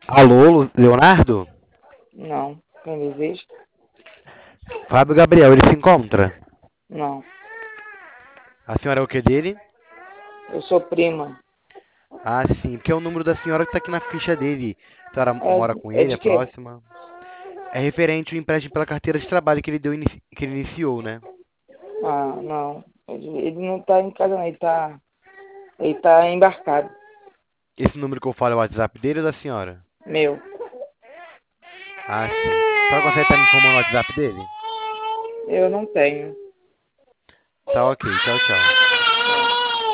Alô, Leonardo? Não. Quem existe? Fábio Gabriel, ele se encontra? Não. A senhora é o que dele? Eu sou prima. Ah, sim, porque é o número da senhora que tá aqui na ficha dele. A senhora É, mora com é ele, é de quê? próxima? É referente ao empréstimo pela carteira de trabalho que ele que ele iniciou, né? Ah, não. Ele não tá em casa, não. Ele tá embarcado. Esse número que eu falo é o WhatsApp dele ou da senhora? Meu. Ah, sim. A senhora consegue estar me informando o WhatsApp dele? Eu não tenho. Tá ok, tchau, tchau.